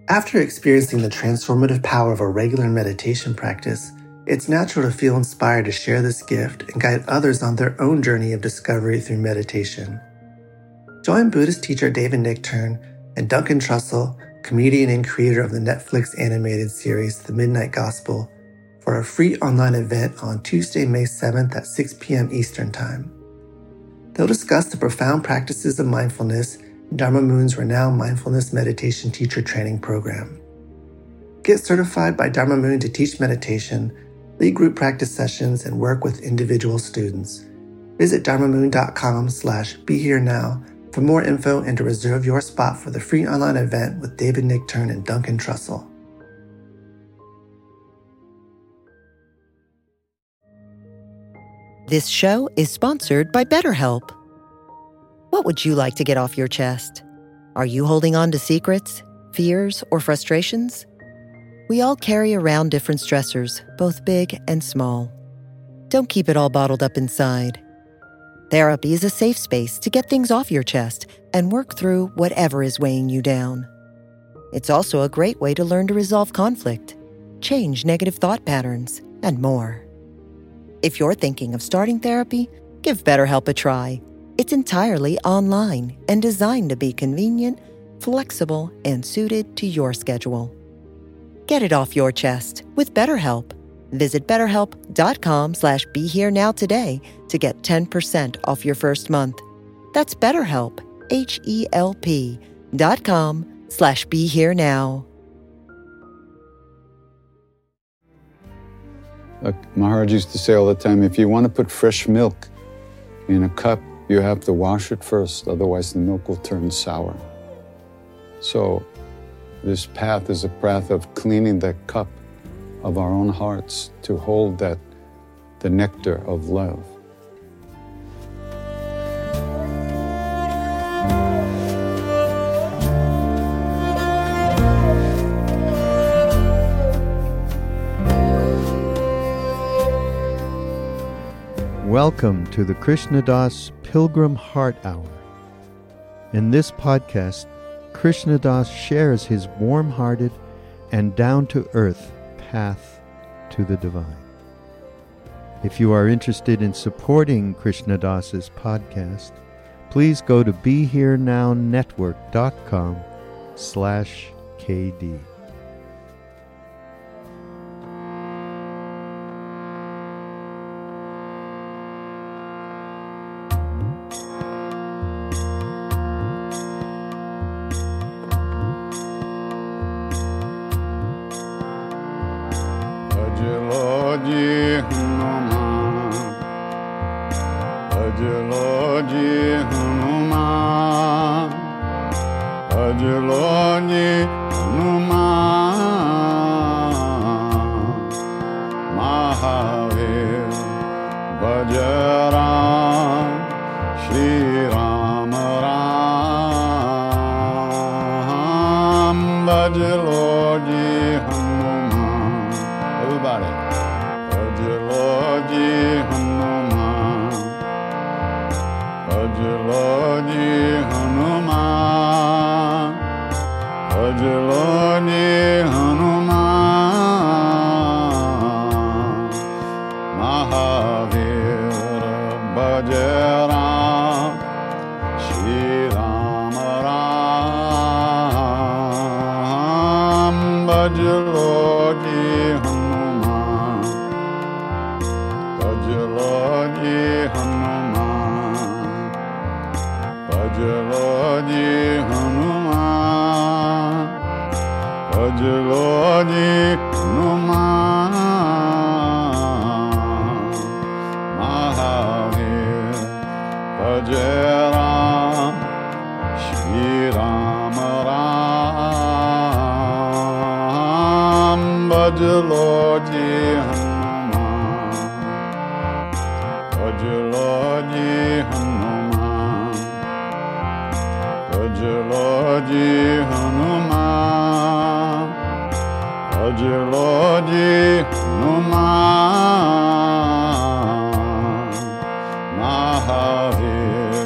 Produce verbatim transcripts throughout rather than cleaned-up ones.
After experiencing the transformative power of a regular meditation practice, it's natural to feel inspired to share this gift and guide others on their own journey of discovery through meditation. Join Buddhist teacher David Nichtern and Duncan Trussell, comedian and creator of the Netflix animated series The Midnight Gospel, for a free online event on Tuesday, May seventh at six p.m. Eastern Time. They'll discuss the profound practices of mindfulness in Dharma Moon's renowned mindfulness meditation teacher training program. Get certified by Dharma Moon to teach meditation, lead group practice sessions, and work with individual students. Visit dharmamoon.com slash be here now for more info and to reserve your spot for the free online event with David Nichtern and Duncan Trussell. This show is sponsored by BetterHelp. What would you like to get off your chest? Are you holding on to secrets, fears, or frustrations? We all carry around different stressors, both big and small. Don't keep it all bottled up inside. Therapy is a safe space to get things off your chest and work through whatever is weighing you down. It's also a great way to learn to resolve conflict, change negative thought patterns, and more. If you're thinking of starting therapy, give BetterHelp a try. It's entirely online and designed to be convenient, flexible, and suited to your schedule. Get it off your chest with BetterHelp. Visit betterhelp.com slash be here now today to get ten percent off your first month. That's BetterHelp, H-E-L-P dot com slash be here now. Like Maharaj used to say all the time, if you want to put fresh milk in a cup, you have to wash it first, otherwise the milk will turn sour. So this path is a path of cleaning that cup of our own hearts to hold that, the nectar of love. Welcome to the Krishna Das Pilgrim Heart Hour. In this podcast, Krishna Das shares his warm-hearted and down-to-earth path to the divine. If you are interested in supporting Krishna Das's podcast, please go to BeHereNowNetwork.com slash KD.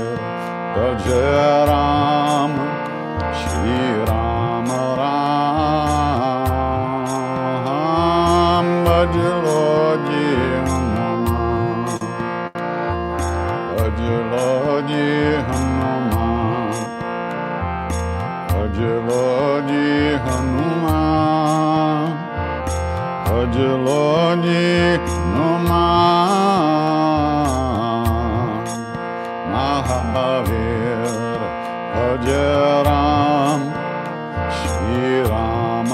Ram, Shri Ram Ram. Bhaj Lord Ji Hanuman, Bhaj Lord Ji Hanuman, Mahavir, Bhaj Ram, Shri Ram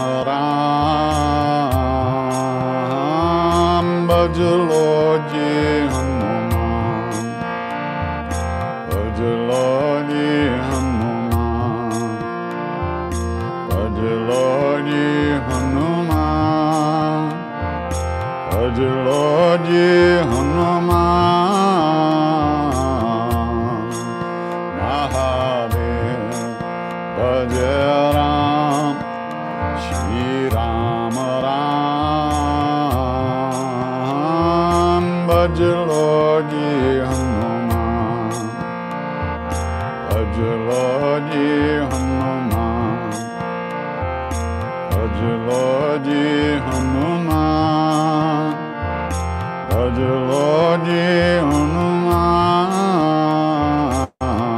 Ram, Bhaj Lord Ji Hanuman, Bhaj Lord Ji Hanuman, Bhaj Lord Ji Hanuman, Bhaj Lord Ji Hanuman, Mahavir, Bhaj Ram, Shri Ram Ram, Bhaj Lord Ji Hanuman, Bhaj Lord Ji Hanuman, Bhaj Lord Ji Hanuman, Bhaj Lord Ji Hanuman,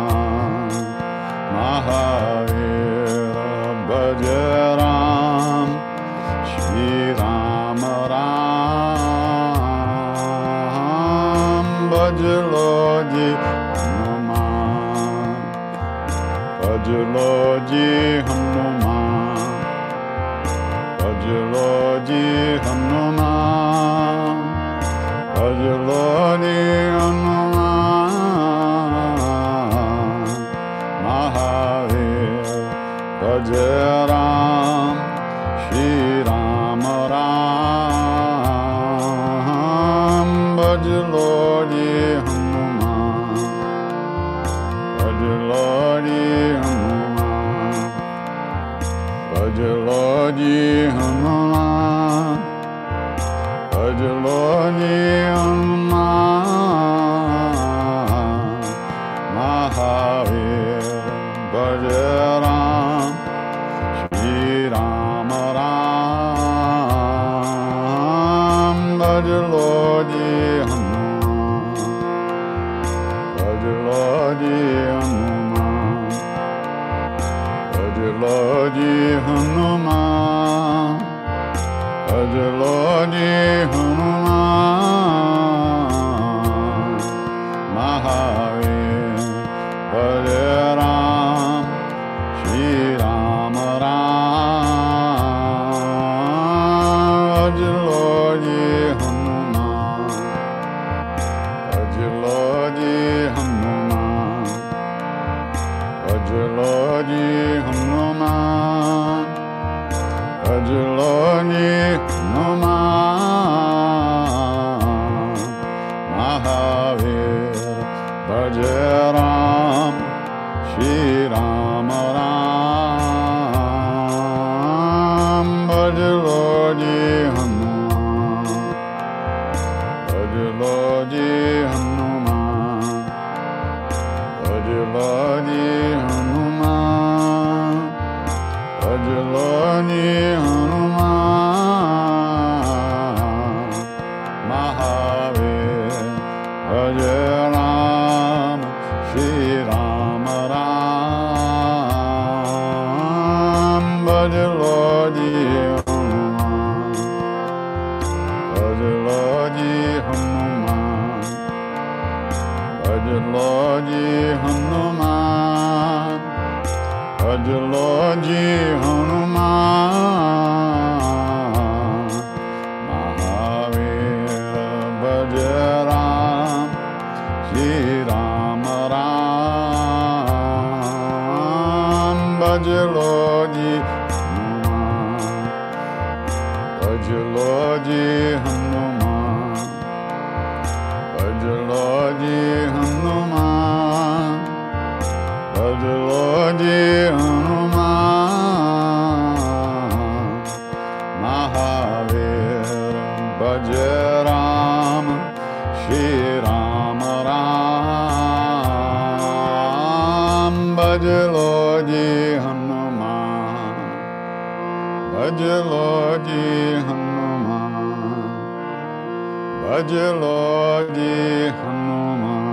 Mahavir, Bhaj Ram, Shri Ram Ram, Bhaj Lord Ji Hanuman, Bhaj Lord Ji Hanuman, Bhaj Lord Ji Hanuman, Bhaj Lord Ji Hanuman, Mahavir, Bhaj Ram, Shri Ram Ram, Bhaj Lord Ji Hanuman, Bhaj Lord Ji Hanuman, Bhaj Lord Ji Hanuman, Bhaj Lord Ji Hanuman, Mahavir, Bhaj Ram, Shri Ram Ram, Bhaj Lord Ji Hanuman, Bhaj Lord Ji Hanuman, Bhaj Lord Ji Hanuman, Bhaj Lord Ji Hanuman, Mahavir, Bhaj Ram, Shri Ram Ram, Bhaj Lord Ji Hanuman, Bhaj Lord Ji Hanuman, Bhaj Lord Ji Hanuman, Bhaj Lord Ji Hanuman, Mahavir, Bhaj Ram, Shri Ram Ram, Bhaj Lord Ji Hanuman, Bhaj Lord Ji Hanuman, Bhaj Lord Ji Hanuman, Bhaj Lord Ji Hanuman, Mahavir, Bhaj Ram, Shri Ram Ram, Bhaj Lord Ji Hanuman, Bhaj Lord Ji Hanuman, Bhaj Lord Ji Hanuman, Bhaj Lord Ji Hanuman, Mahavir, Bhaj Ram, Shri Ram Ram, Bhaj Lord Ji Hanuman, Bhaj Lord Ji Hanuman, Bhaj Lord Ji Hanuman, Bhaj Lord Ji Hanuman, Mahavir, Bhaj Ram, Shri Ram Ram, Bhaj Lord Ji Hanuman, Bhaj Lord Ji Hanuman, Bhaj Lord Ji Hanuman.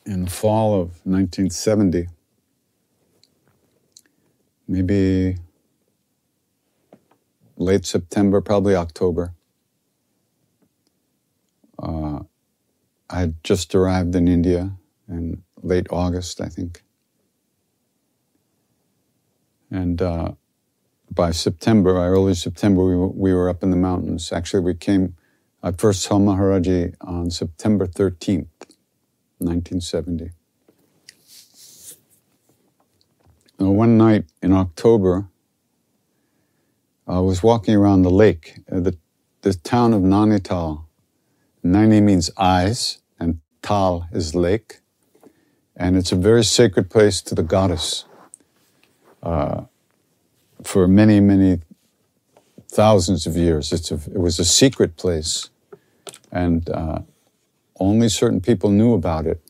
in the fall of nineteen seventy, maybe late September, probably October. Uh, I had just arrived in India in late August, I think. And uh, by September, by early September, we, w- we were up in the mountains. Actually, we came, I first saw Maharaji on September thirteenth, nineteen seventy. Now, one night in October, I was walking around the lake, uh, the, the town of Nainital. Naini means eyes, and Tal is lake. And it's a very sacred place to the goddess. Uh, for many, many thousands of years. It's a, it was a secret place, and uh, only certain people knew about it.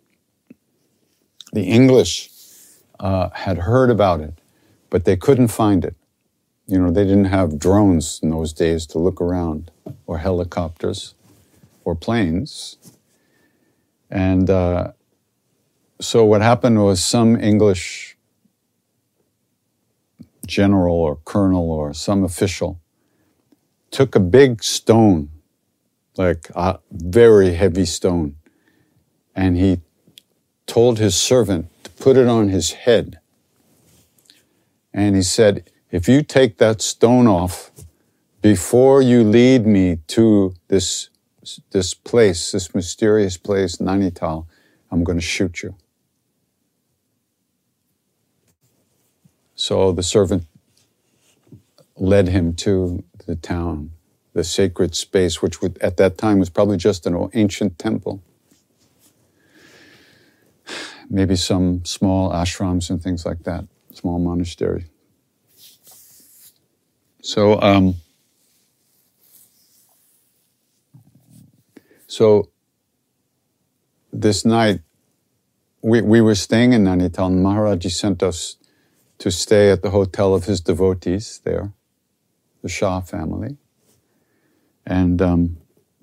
The English uh, had heard about it, but they couldn't find it. You know, they didn't have drones in those days to look around, or helicopters, or planes. And uh, so what happened was some English general or colonel or some official took a big stone, like a very heavy stone, and he told his servant to put it on his head. And he said, if you take that stone off before you lead me to this, this place, this mysterious place, Nainital, I'm going to shoot you. So the servant led him to the town, the sacred space, which would, at that time was probably just an ancient temple. Maybe some small ashrams and things like that, small monastery. So, um, so this night, we, we were staying in Nainital, and Maharaji sent us to stay at the hotel of his devotees there, the Shah family. And um,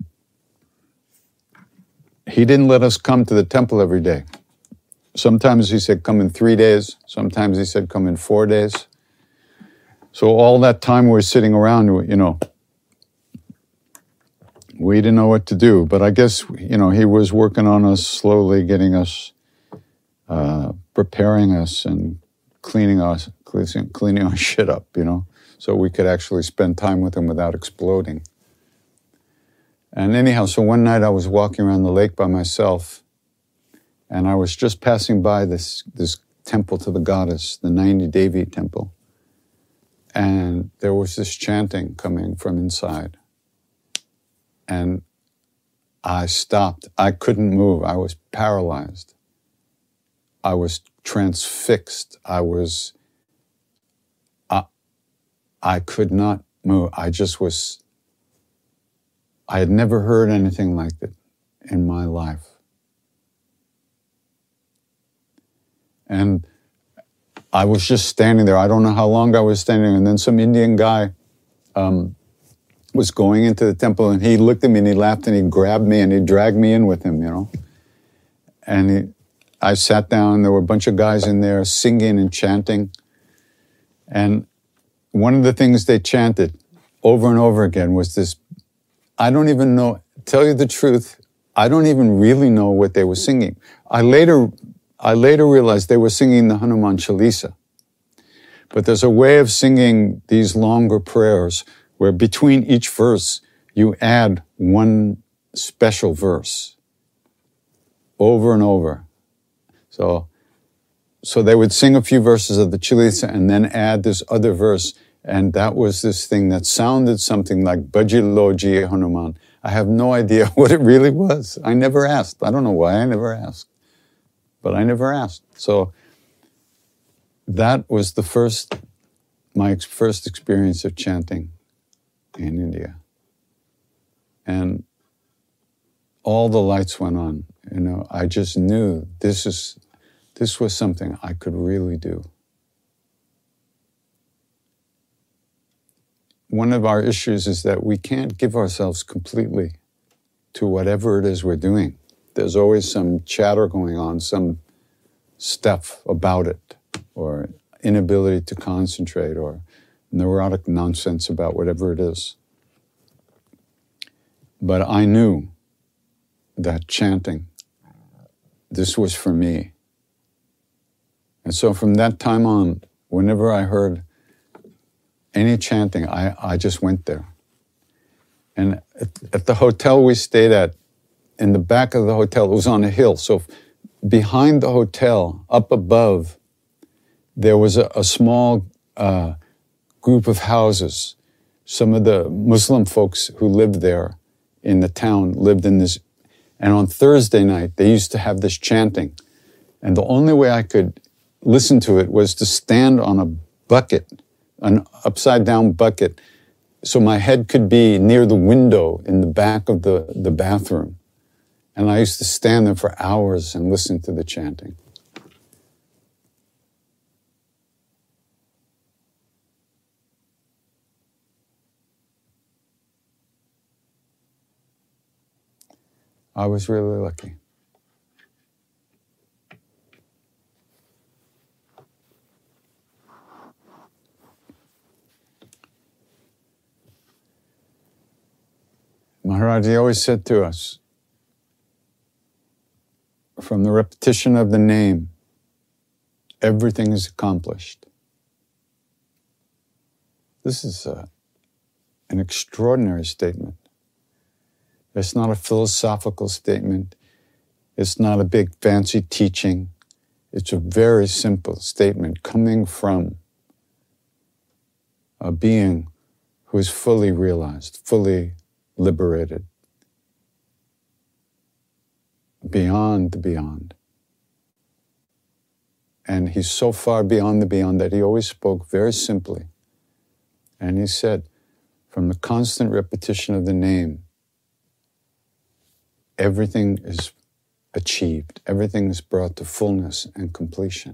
he didn't let us come to the temple every day. Sometimes he said, come in three days. Sometimes he said, come in four days. So all that time we were sitting around, you know, we didn't know what to do. But I guess, you know, he was working on us slowly, getting us, uh, preparing us and cleaning us, cleaning our shit up, you know, so we could actually spend time with him without exploding. And anyhow, so one night I was walking around the lake by myself, and I was just passing by this, this temple to the goddess, the Naini Devi temple. And there was this chanting coming from inside. And I stopped. I couldn't move. I was paralyzed. I was transfixed. I was, I, I could not move. I just was, I had never heard anything like it in my life. And I was just standing there. I don't know how long I was standing. And then some Indian guy um, was going into the temple, and he looked at me and he laughed and he grabbed me and he dragged me in with him, you know. And he, I sat down. There were a bunch of guys in there singing and chanting. And one of the things they chanted over and over again was this, I don't even know, tell you the truth, I don't even really know what they were singing. I later I later realized they were singing the Hanuman Chalisa. But there's a way of singing these longer prayers where between each verse you add one special verse over and over. So, so they would sing a few verses of the Chalisa and then add this other verse, and that was this thing that sounded something like Bhajilo Ji Hanuman. I have no idea what it really was. I never asked. I don't know why I never asked. But I never asked. So that was the first, my first experience of chanting in India. And all the lights went on. You know, I just knew this is, this was something I could really do. One of our issues is that we can't give ourselves completely to whatever it is we're doing. there's always some chatter going on, some stuff about it, or inability to concentrate, or neurotic nonsense about whatever it is. But I knew that chanting, this was for me. And so from that time on, whenever I heard any chanting, I, I just went there. And at, at the hotel we stayed at, in the back of the hotel, it was on a hill. So behind the hotel, up above, there was a, a small uh, group of houses. Some of the Muslim folks who lived there in the town lived in this. And on Thursday night, they used to have this chanting. And the only way I could listen to it was to stand on a bucket, an upside-down bucket, so my head could be near the window in the back of the, the bathroom. And I used to stand there for hours and listen to the chanting. I was really lucky. Maharaji always said to us, from the repetition of the name, everything is accomplished. This is a, an extraordinary statement. It's not a philosophical statement. It's not a big fancy teaching. It's a very simple statement coming from a being who is fully realized, fully liberated, beyond the beyond. And he's so far beyond the beyond that he always spoke very simply. And he said, from the constant repetition of the name, everything is achieved. Everything is brought to fullness and completion.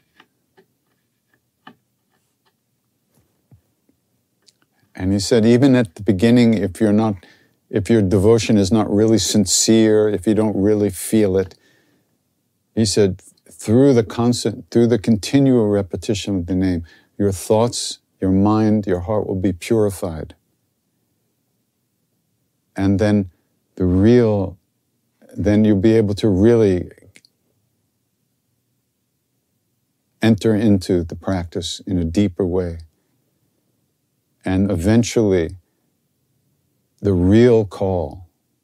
And he said, even at the beginning, if you're not, if your devotion is not really sincere, if you don't really feel it, he said, through the constant, through the continual repetition of the name, your thoughts, your mind, your heart will be purified. And then the real, then you'll be able to really enter into the practice in a deeper way. And eventually, the real call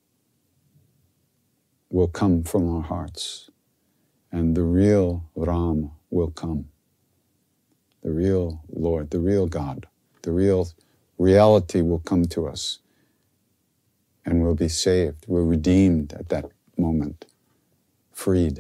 will come from our hearts. And the real Ram will come. The real Lord, the real God, the real reality will come to us. And we'll be saved. We're redeemed at that moment, freed.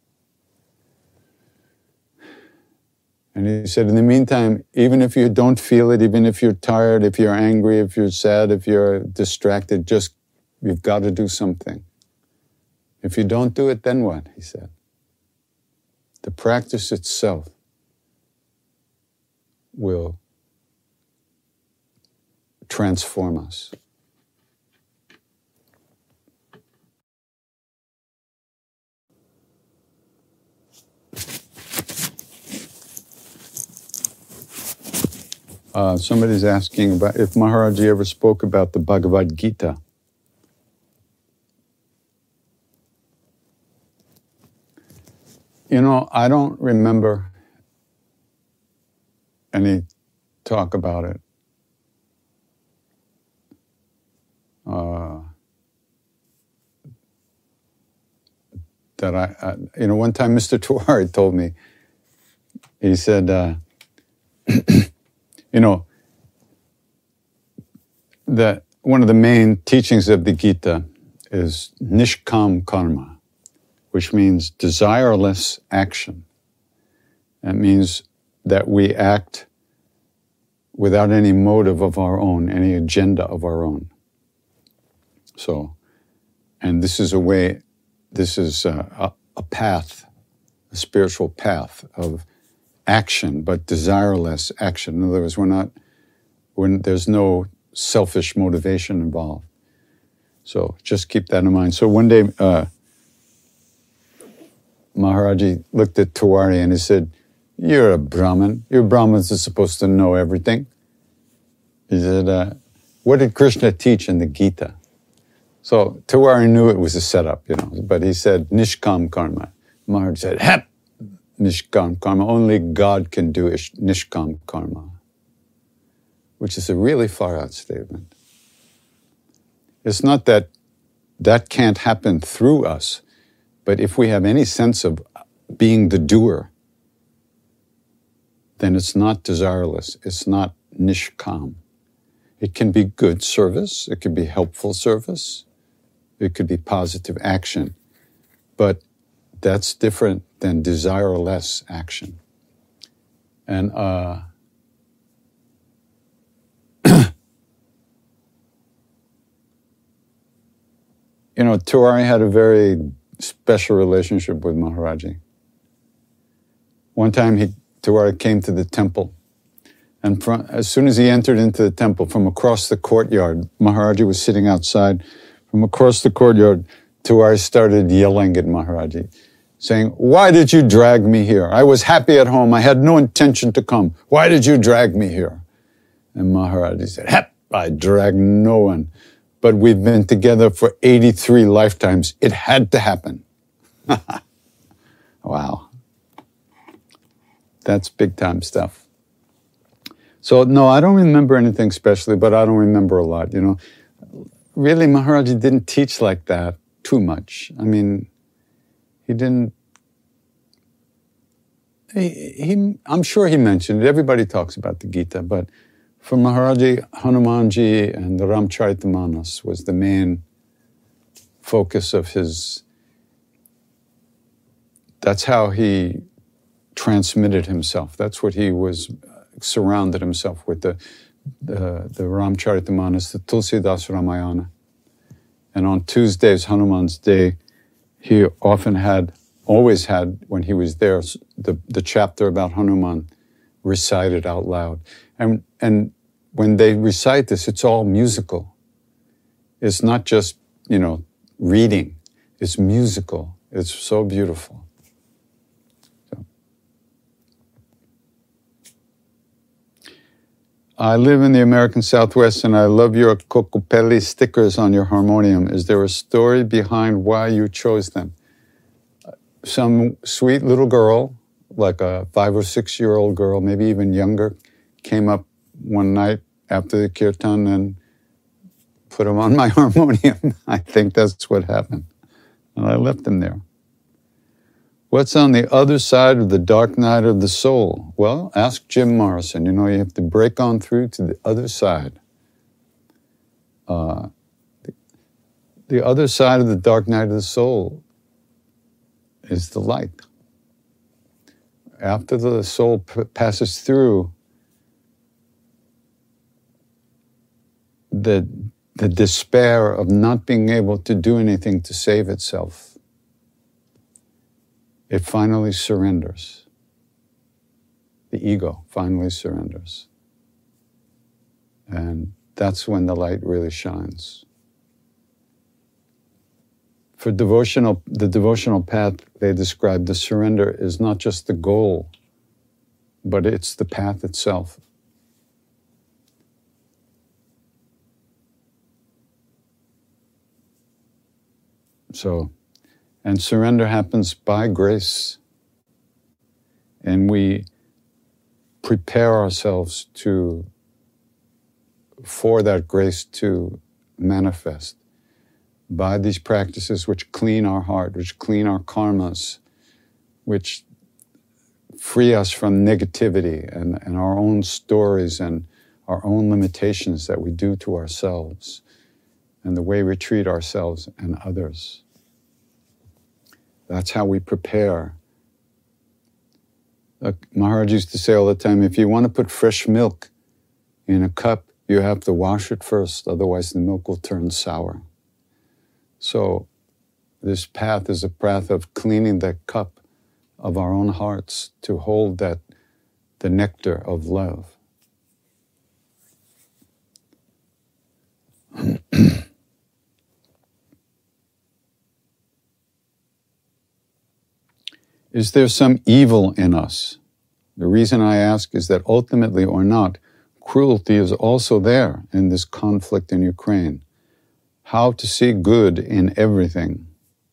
And he said, in the meantime, even if you don't feel it, even if you're tired, if you're angry, if you're sad, if you're distracted, just, you've got to do something. If you don't do it, then what? He said. The practice itself will transform us. Uh, somebody's asking about if Maharaji ever spoke about the Bhagavad Gita. You know, I don't remember any talk about it. Uh, that I, I, you know, one time Mister Tiwari told me, he said, uh, you know, that one of the main teachings of the Gita is nishkam karma, which means desireless action. That means that we act without any motive of our own, any agenda of our own. So, and this is a way, this is a, a, a path, a spiritual path of action, but desireless action. In other words, we're not, when there's no selfish motivation involved. So just keep that in mind. So one day, uh, Maharaji looked at Tiwari and he said, "You're a Brahmin. You Brahmins are supposed to know everything." He said, uh, "What did Krishna teach in the Gita?" So Tiwari knew it was a setup, you know, but he said, "Nishkam karma." Maharaji said, "Hep, Nishkam karma. Only God can do ish- Nishkam karma," which is a really far-out statement. It's not that that can't happen through us, but if we have any sense of being the doer, then it's not desireless. It's not nishkam. It can be good service. It can be helpful service. It could be positive action. But that's different than desireless action. And uh, you know, Tiwari had a very special relationship with Maharaji. One time he, Tiwari came to the temple, and from, as soon as he entered into the temple, from across the courtyard, Maharaji was sitting outside. From across the courtyard, Tiwari started yelling at Maharaji, saying, "Why did you drag me here? I was happy at home. I had no intention to come. Why did you drag me here?" And Maharaji said, "Hep, I dragged no one. But we've been together for eighty-three lifetimes. It had to happen." Wow. That's big time stuff. So no, I don't remember anything specially, but I don't remember a lot, you know. Really, Maharaji didn't teach like that too much. I mean, he didn't, he, he I'm sure he mentioned it. Everybody talks about the Gita, but for Maharaji, Hanumanji and the Ramcharitamanas was the main focus of his, that's how he transmitted himself. That's what he was, uh, surrounded himself with, the, the, the Ramcharitamanas, the Tulsidas Ramayana. And on Tuesdays, Hanuman's Day, he often had, always had, when he was there, the, the chapter about Hanuman recited out loud. And, and when they recite this, it's all musical. It's not just, you know, reading. It's musical. It's so beautiful. So. I live in the American Southwest and I love your Kokopelli stickers on your harmonium. Is there a story behind why you chose them? Some sweet little girl, like a five or six year old girl, maybe even younger, came up one night after the kirtan and put them on my harmonium. I think that's what happened. And I left them there. What's on the other side of the dark night of the soul? Well, ask Jim Morrison. You know, you have to break on through to the other side. Uh, the, the other side of the dark night of the soul is the light. After the soul p- passes through, the, the despair of not being able to do anything to save itself, it finally surrenders. The ego finally surrenders. And that's when the light really shines. For devotional, the devotional path, they describe the surrender is not just the goal, but it's the path itself. So, and surrender happens by grace. And we prepare ourselves to, for that grace to manifest by these practices which clean our heart, which clean our karmas, which free us from negativity and, and our own stories and our own limitations that we do to ourselves and the way we treat ourselves and others. That's how we prepare. Like Maharaj used to say all the time, if you want to put fresh milk in a cup, you have to wash it first, otherwise the milk will turn sour. So this path is a path of cleaning the cup of our own hearts to hold that, the nectar of love. Is there some evil in us? The reason I ask is that ultimately or not, cruelty is also there in this conflict in Ukraine. How to see good in everything.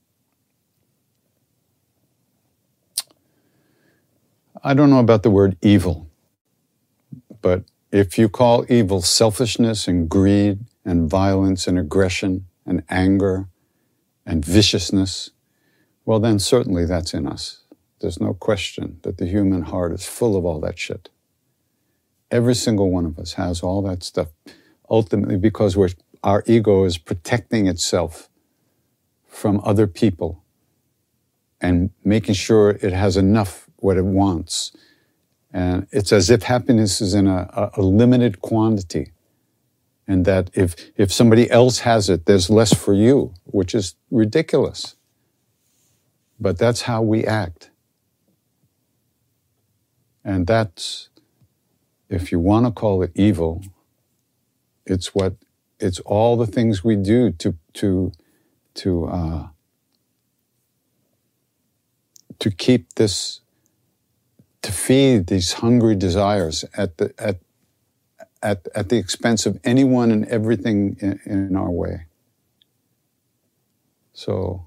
I don't know about the word evil, but if you call evil selfishness and greed and violence and aggression and anger and viciousness, well then certainly that's in us. There's no question that the human heart is full of all that shit. Every single one of us has all that stuff, ultimately because we're, our ego is protecting itself from other people and making sure it has enough what it wants. And it's as if happiness is in a, a, a limited quantity, and that if, if somebody else has it, there's less for you, which is ridiculous. But that's how we act. And that's, if you want to call it evil, it's what, it's all the things we do to, to, to, uh, to keep this, to feed these hungry desires at the, at, at, at the expense of anyone and everything in, in our way. So,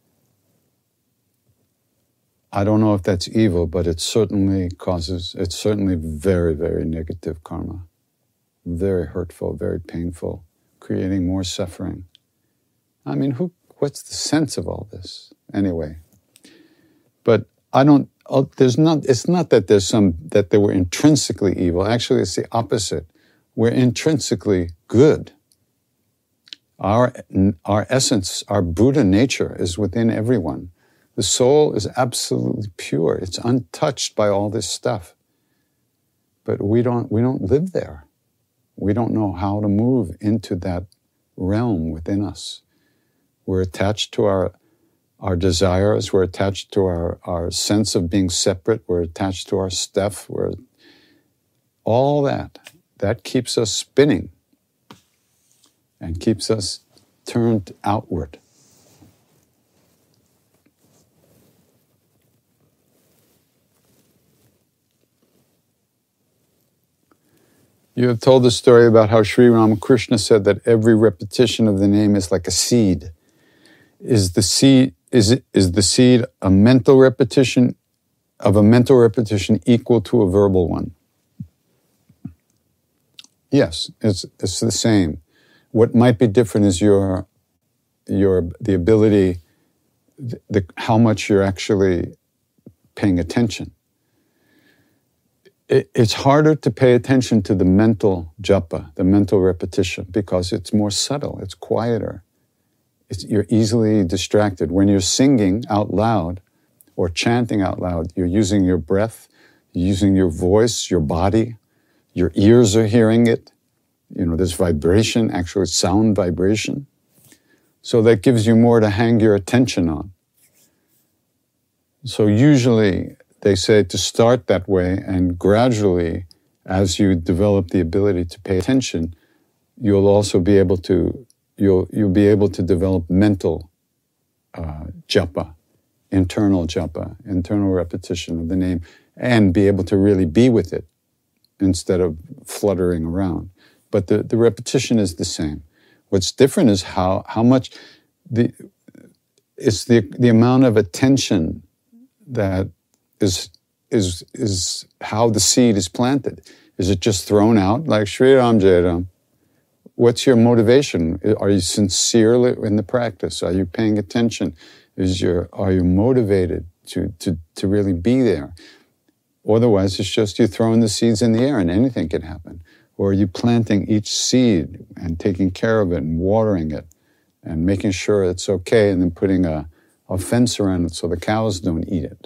I don't know if that's evil, but it certainly causes, it's certainly very, very negative karma. Very hurtful, very painful, creating more suffering. I mean, who? What's the sense of all this? Anyway. But I don't, there's not, it's not that there's some, that they were intrinsically evil. Actually, it's the opposite. We're intrinsically good. Our, our essence, our Buddha nature is within everyone. The soul is absolutely pure. It's untouched by all this stuff. But we don't, we don't live there. We don't know how to move into that realm within us. We're attached to our, our desires. We're attached to our, our sense of being separate. We're attached to our stuff. We're, all that, that keeps us spinning and keeps us turned outward. You have told the story about how Sri Ramakrishna said that every repetition of the name is like a seed. Is the seed, is it, is the seed a mental repetition of a mental repetition equal to a verbal one? Yes, it's, it's the same. What might be different is your, your, the ability, the, the, how much you're actually paying attention. It's harder to pay attention to the mental japa, the mental repetition, because it's more subtle, it's quieter. It's, you're easily distracted. When you're singing out loud or chanting out loud, you're using your breath, you're using your voice, your body, your ears are hearing it. You know, there's vibration, actually sound vibration. So that gives you more to hang your attention on. So usually, they say to start that way, and gradually, as you develop the ability to pay attention, you'll also be able to you'll you'll be able to develop mental uh, japa, internal japa, internal repetition of the name, and be able to really be with it instead of fluttering around. But the, the repetition is the same. What's different is how how much the it's the the amount of attention that is is is how the seed is planted. Is it just thrown out like Sri Ram Jai Ram? What's your motivation? Are you sincere in the practice? Are you paying attention? Is your are you motivated to to to really be there? Otherwise, it's just you throwing the seeds in the air and anything can happen. Or are you planting each seed and taking care of it and watering it and making sure it's okay and then putting a, a fence around it so the cows don't eat it?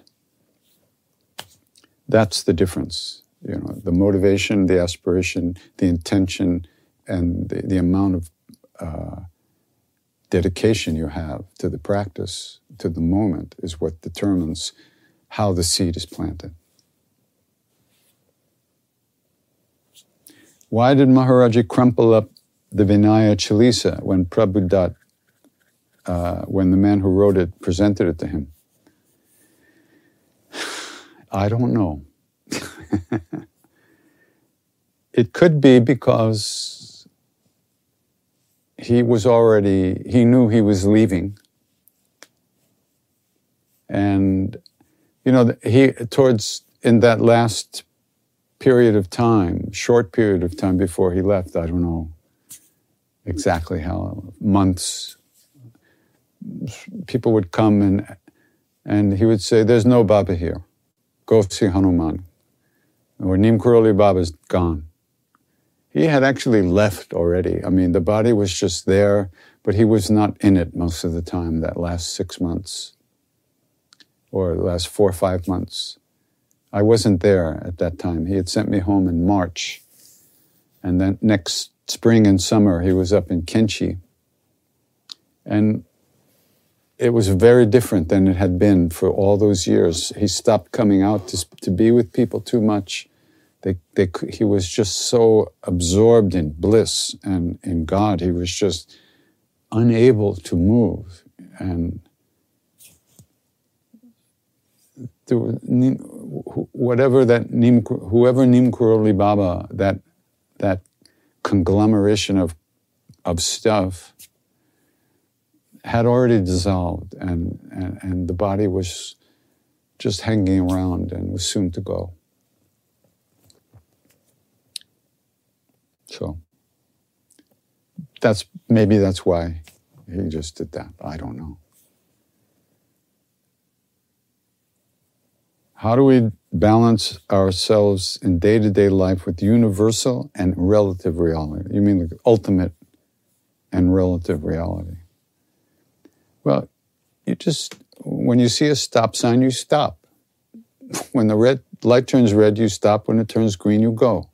That's the difference, you know, the motivation, the aspiration, the intention, and the, the amount of uh, dedication you have to the practice, to the moment, is what determines how the seed is planted. Why did Maharaji crumple up the Vinaya Chalisa when Prabhu Dutt, uh, when the man who wrote it presented it to him? I don't know. It could be because he was already, he knew he was leaving. And, you know, he, towards, in that last period of time, short period of time before he left, I don't know exactly how, months, people would come and and he would say, there's no Baba here. Go see Hanuman. Or Neem Karoli Baba's gone. He had actually left already. I mean, the body was just there, but he was not in it most of the time, that last six months or the last four or five months. I wasn't there at that time. He had sent me home in March. And then next spring and summer, he was up in Kenchi. And it was very different than it had been for all those years. He stopped coming out to, to be with people too much. They, they, he was just so absorbed in bliss and in God. He was just unable to move. And there was, whatever that Neem, whoever Neem Karoli Baba, that that conglomeration of of stuff, had already dissolved, and, and, and the body was just hanging around and was soon to go. So that's maybe that's why he just did that. I don't know. How do we balance ourselves in day-to-day life with universal and relative reality? You mean the ultimate and relative reality? Well, you just, when you see a stop sign, you stop. When the red light turns red, you stop. When it turns green, you go.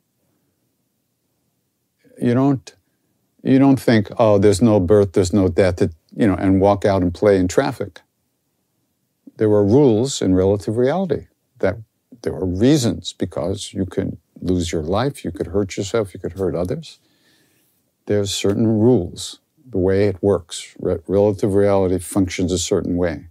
You don't, you don't think, oh, there's no birth, there's no death, it, you know, and walk out and play in traffic. There were rules in relative reality. That there were reasons, because you could lose your life, you could hurt yourself, you could hurt others. There's certain rules. The way it works. Re- relative reality functions a certain way.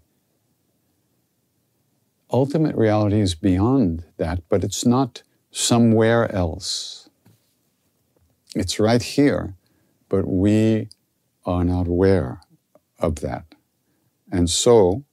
Ultimate reality is beyond that, but it's not somewhere else. It's right here, but we are not aware of that. And so,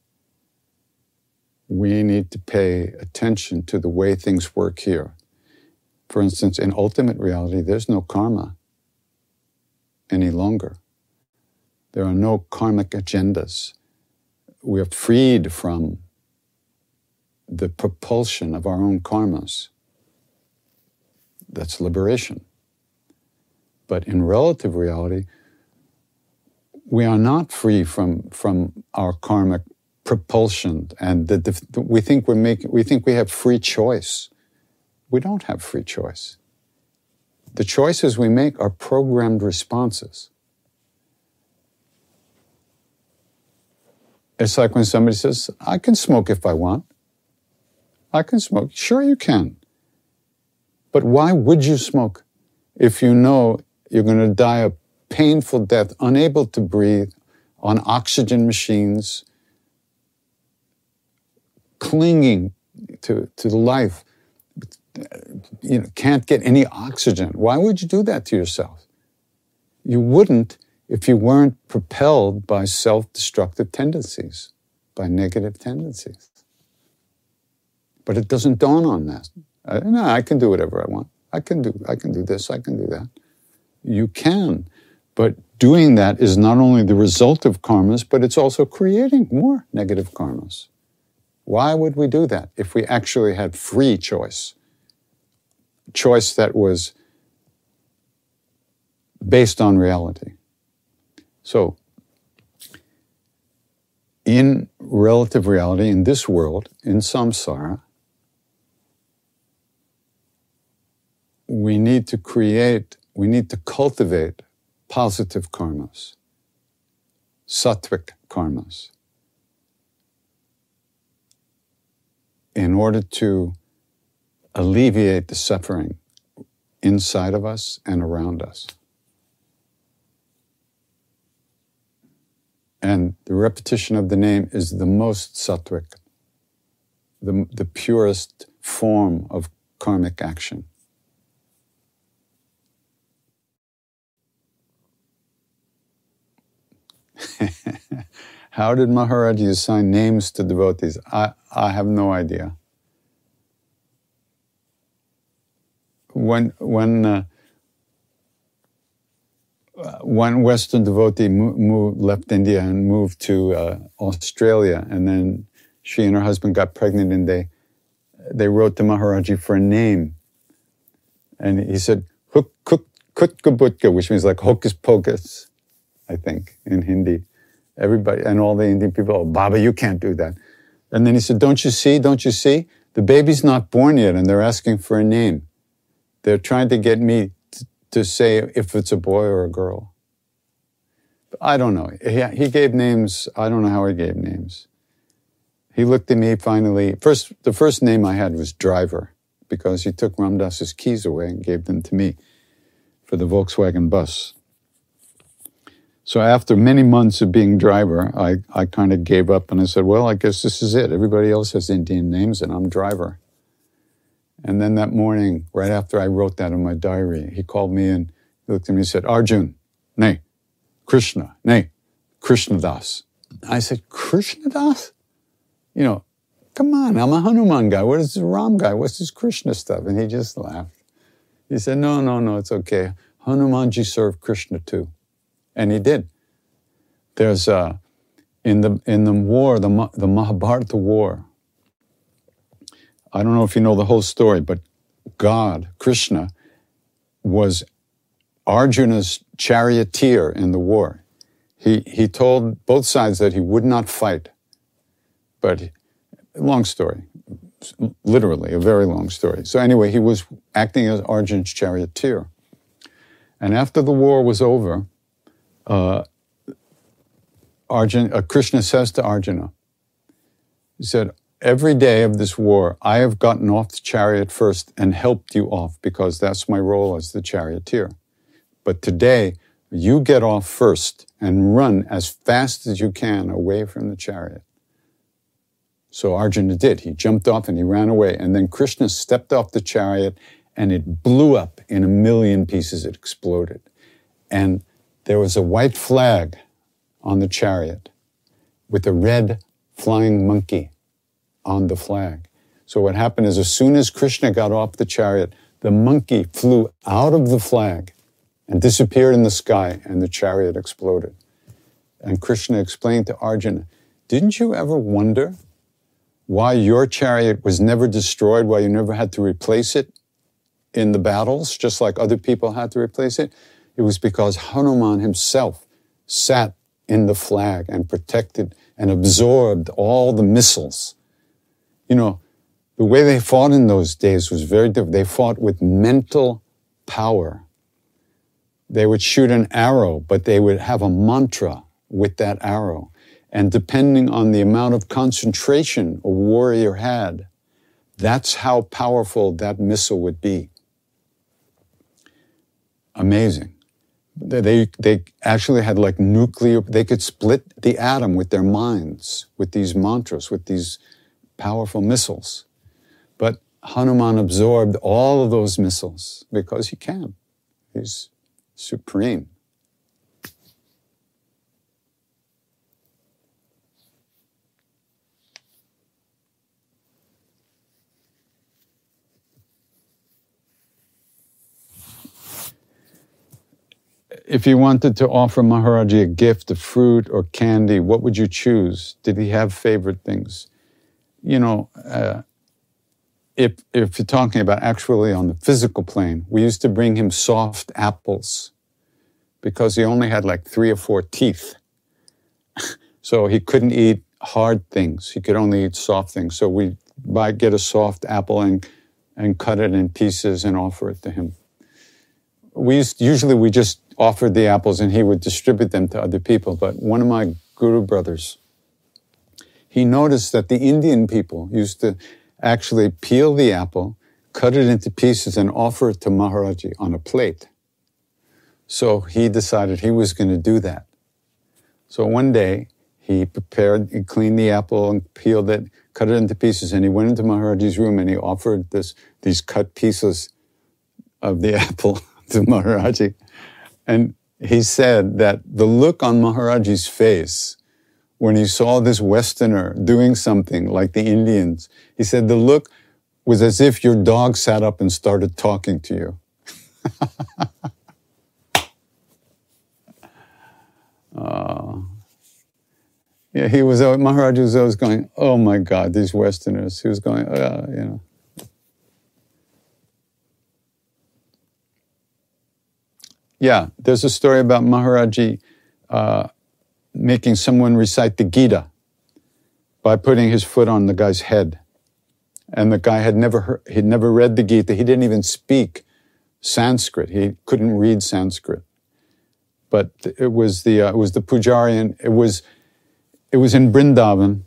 we need to pay attention to the way things work here. For instance, in ultimate reality, there's no karma any longer. There are no karmic agendas. We are freed from the propulsion of our own karmas. That's liberation. But in relative reality, we are not free from, from our karmic propulsion, and the, the, we think we're making. We think we have free choice. We don't have free choice. The choices we make are programmed responses. It's like when somebody says, I can smoke if I want. I can smoke. Sure you can. But why would you smoke if you know you're going to die a painful death, unable to breathe, on oxygen machines, clinging to, to life, you know, can't get any oxygen? Why would you do that to yourself? You wouldn't if you weren't propelled by self-destructive tendencies, by negative tendencies. But it doesn't dawn on that. I, no, I can do whatever I want. I can do, I can do this, I can do that. You can, but doing that is not only the result of karmas, but it's also creating more negative karmas. Why would we do that if we actually had free choice? Choice that was based on reality. So, in relative reality, in this world, in samsara, we need to create, we need to cultivate positive karmas, sattvic karmas, in order to alleviate the suffering inside of us and around us. And the repetition of the name is the most sattvic the, the purest form of karmic action. How did Maharaji assign names to devotees? I, I have no idea. When when uh, one Western devotee mo- moved, left India and moved to uh, Australia, and then she and her husband got pregnant, and they they wrote to Maharaji for a name, and he said Huk Kuk Kutka Butka, which means like hocus pocus, I think, in Hindi. Everybody and all the Indian people, oh, Baba, you can't do that. And then he said, don't you see, don't you see? The baby's not born yet, and they're asking for a name. They're trying to get me t- to say if it's a boy or a girl. I don't know. He, he gave names. I don't know how he gave names. He looked at me finally. First, the first name I had was Driver, because he took Ram Dass's keys away and gave them to me for the Volkswagen bus. So after many months of being Driver, I, I kind of gave up and I said, well, I guess this is it. Everybody else has Indian names and I'm Driver. And then that morning, right after I wrote that in my diary, he called me and he looked at me and said, Arjun, nay, Krishna, nay, Krishna Das. I said, Krishna Das? You know, come on, I'm a Hanuman guy. What is this Ram guy? What's this Krishna stuff? And he just laughed. He said, no, no, no, it's okay. Hanumanji served Krishna too. And he did. There's uh, in the in the war, the the Mahabharata war. I don't know if you know the whole story, but God, Krishna, was Arjuna's charioteer in the war. He he told both sides that he would not fight. But long story, literally a very long story. So anyway, he was acting as Arjuna's charioteer. And after the war was over, Uh, Arjuna, uh, Krishna says to Arjuna, he said, every day of this war, I have gotten off the chariot first and helped you off because that's my role as the charioteer. But today, you get off first and run as fast as you can away from the chariot. So Arjuna did. He jumped off and he ran away. And then Krishna stepped off the chariot and it blew up in a million pieces. It exploded. And there was a white flag on the chariot with a red flying monkey on the flag. So what happened is as soon as Krishna got off the chariot, the monkey flew out of the flag and disappeared in the sky, and the chariot exploded. And Krishna explained to Arjuna, didn't you ever wonder why your chariot was never destroyed, why you never had to replace it in the battles, just like other people had to replace it? It was because Hanuman himself sat in the flag and protected and absorbed all the missiles. You know, the way they fought in those days was very different. They fought with mental power. They would shoot an arrow, but they would have a mantra with that arrow. And depending on the amount of concentration a warrior had, that's how powerful that missile would be. Amazing. They, they actually had like nuclear, they could split the atom with their minds, with these mantras, with these powerful missiles. But Hanuman absorbed all of those missiles because he can. He's supreme. If you wanted to offer Maharaji a gift of fruit or candy, what would you choose? Did he have favorite things? You know, uh, if if you're talking about actually on the physical plane, we used to bring him soft apples because he only had like three or four teeth. So he couldn't eat hard things. He could only eat soft things. So we might get a soft apple and, and cut it in pieces and offer it to him. We used, usually we just offered the apples and he would distribute them to other people. But one of my guru brothers, he noticed that the Indian people used to actually peel the apple, cut it into pieces and offer it to Maharaji on a plate. So he decided he was going to do that. So one day he prepared, he cleaned the apple and peeled it, cut it into pieces, and he went into Maharaji's room and he offered this these cut pieces of the apple to Maharaji. And he said that the look on Maharaji's face when he saw this Westerner doing something like the Indians, he said the look was as if your dog sat up and started talking to you. uh, yeah, he was, Maharaji was always going, oh my God, these Westerners. He was going, uh, you know. Yeah, there's a story about Maharaji uh, making someone recite the Gita by putting his foot on the guy's head. And the guy had never heard, he'd never read the Gita. He didn't even speak Sanskrit. He couldn't read Sanskrit. But it was the uh, it was the Pujari, and it was it was in Vrindavan,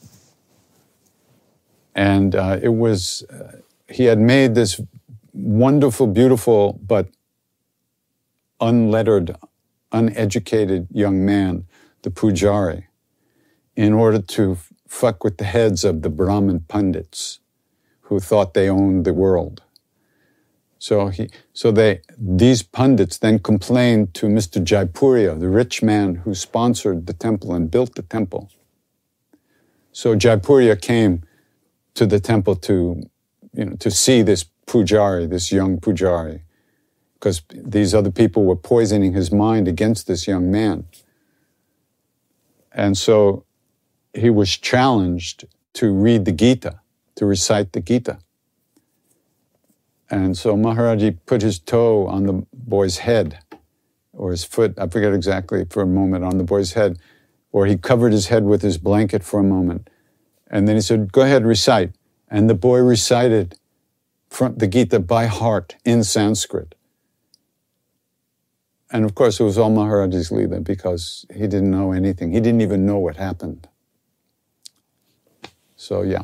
and uh, it was uh, he had made this wonderful, beautiful, but unlettered, uneducated young man, the Pujari, in order to fuck with the heads of the Brahmin Pandits who thought they owned the world. So he, so they, these Pandits then complained to Mister Jaipuria, the rich man who sponsored the temple and built the temple. So Jaipuria came to the temple to, you know, to see this Pujari, this young Pujari, because these other people were poisoning his mind against this young man. And so he was challenged to read the Gita, to recite the Gita. And so Maharaji put his toe on the boy's head, or his foot, I forget exactly, for a moment, on the boy's head, or he covered his head with his blanket for a moment. And then he said, go ahead, recite. And the boy recited from the Gita by heart in Sanskrit. And of course, it was all Maharaji's Leela, because he didn't know anything. He didn't even know what happened. So, yeah.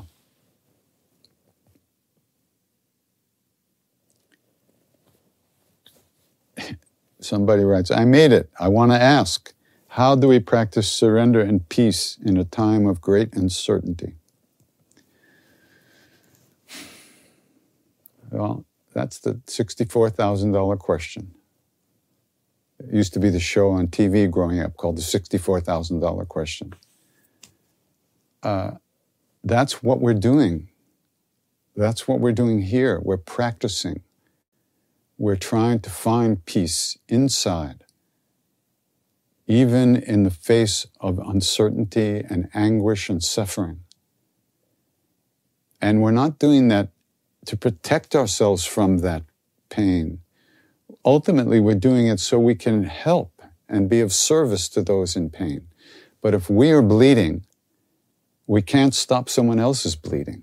Somebody writes, I made it. I want to ask, how do we practice surrender and peace in a time of great uncertainty? Well, that's the sixty-four thousand dollars question. It used to be the show on T V growing up called the sixty-four thousand dollars question. Uh, that's what we're doing. That's what we're doing here. We're practicing. We're trying to find peace inside, even in the face of uncertainty and anguish and suffering. And we're not doing that to protect ourselves from that pain. Ultimately, we're doing it so we can help and be of service to those in pain. But if we are bleeding, we can't stop someone else's bleeding.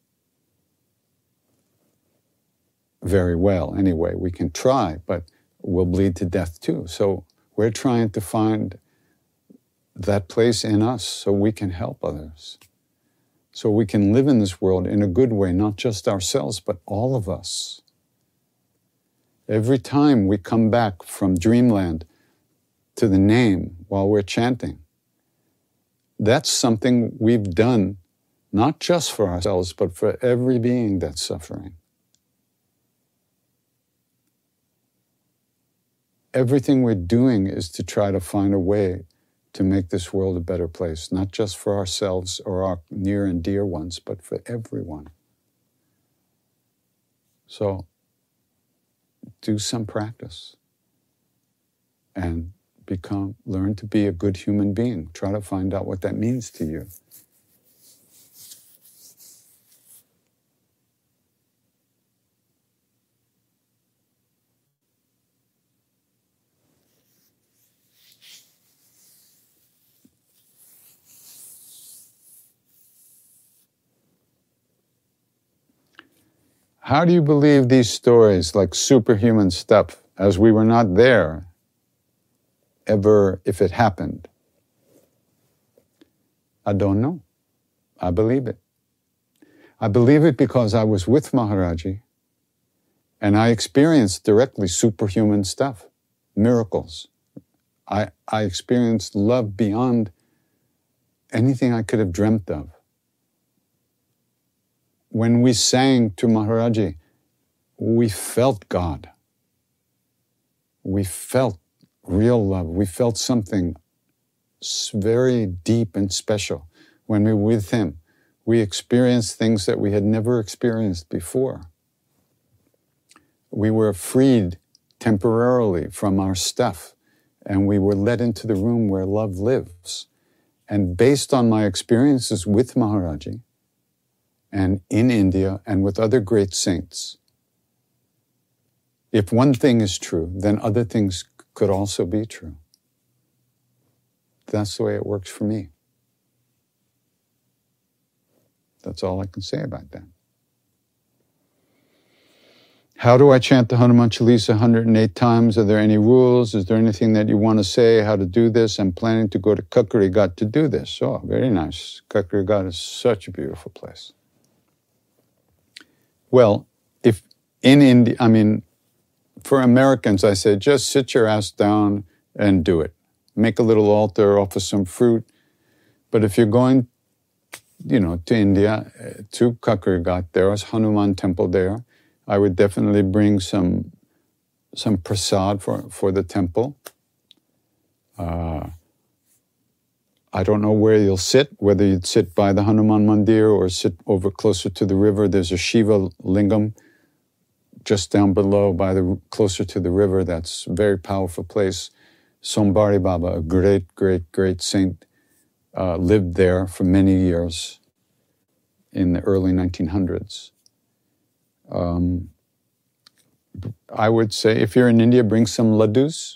Very well, anyway. We can try, but we'll bleed to death too. So we're trying to find that place in us so we can help others. So we can live in this world in a good way, not just ourselves, but all of us. Every time we come back from dreamland to the name while we're chanting, that's something we've done not just for ourselves, but for every being that's suffering. Everything we're doing is to try to find a way to make this world a better place, not just for ourselves or our near and dear ones, but for everyone. So, do some practice and become, learn to be a good human being. Try to find out what that means to you. How do you believe these stories, like superhuman stuff, as we were not there ever if it happened? I don't know. I believe it. I believe it because I was with Maharaji and I experienced directly superhuman stuff, miracles. I, I experienced love beyond anything I could have dreamt of. when we sang to Maharaji, we felt God. We felt real love. We felt something very deep and special. When we were with him, we experienced things that we had never experienced before. We were freed temporarily from our stuff, and we were led into the room where love lives. And based on my experiences with Maharaji, and in India, and with other great saints, if one thing is true, then other things could also be true. That's the way it works for me. That's all I can say about that. How do I chant the Hanuman Chalisa one hundred eight times? Are there any rules? Is there anything that you want to say, how to do this? I'm planning to go to Kakari Ghat to do this. Oh, very nice. Kakari Ghat is such a beautiful place. Well, if in India, I mean, for Americans, I say, just sit your ass down and do it. Make a little altar, offer some fruit. But if you're going, you know, to India, to Kakari Ghat, there is Hanuman temple there. I would definitely bring some some prasad for, for the temple. Uh, I don't know where you'll sit, whether you'd sit by the Hanuman Mandir or sit over closer to the river. There's a Shiva Lingam just down below, by the closer to the river. That's a very powerful place. Sombari Baba, a great, great, great saint, uh, lived there for many years in the early nineteen hundreds. Um, I would say, if you're in India, bring some laddus,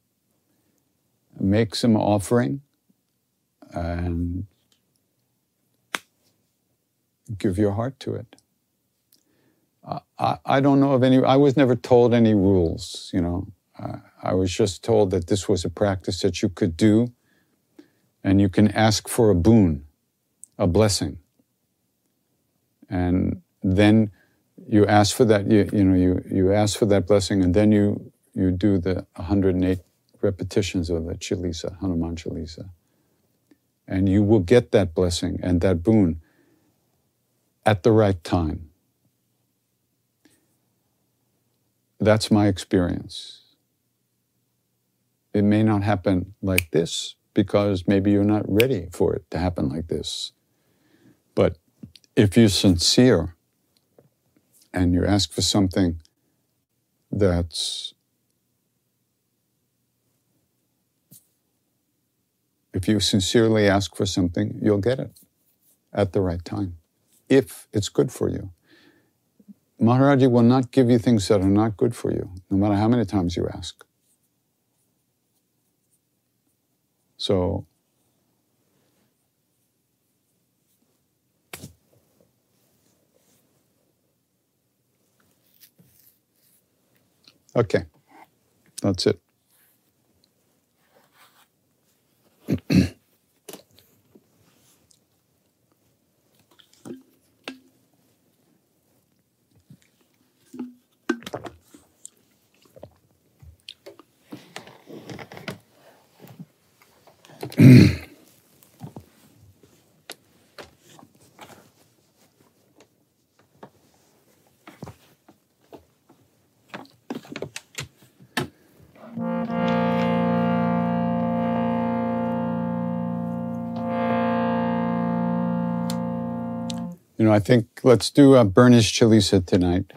make some offering, and give your heart to it. I, I don't know of any, I was never told any rules, you know. Uh, I was just told that this was a practice that you could do, and you can ask for a boon, a blessing. And then you ask for that, you, you know, you, you ask for that blessing, and then you, you do the one hundred eight repetitions of the Chalisa, Hanuman Chalisa. And you will get that blessing and that boon at the right time. That's my experience. It may not happen like this because maybe you're not ready for it to happen like this. But if you're sincere and you ask for something that's, if you sincerely ask for something, you'll get it at the right time, if it's good for you. Maharaji will not give you things that are not good for you, no matter how many times you ask. So, okay, that's it. You know, I think let's do a Burnish Chalisa tonight,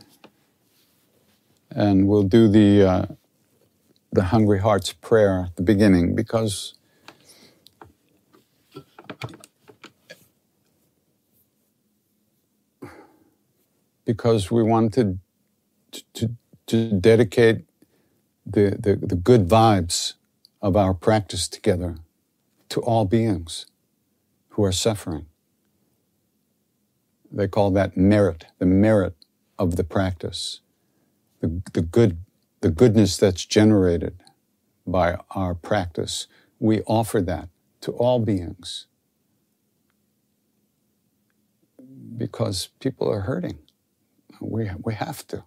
and we'll do the uh, the Hungry Heart's prayer at the beginning, because because we wanted to, to, to dedicate the, the, the good vibes of our practice together to all beings who are suffering. They call that merit, the merit of the practice, the, the good, the goodness that's generated by our practice. We offer that to all beings because people are hurting. We, we have to.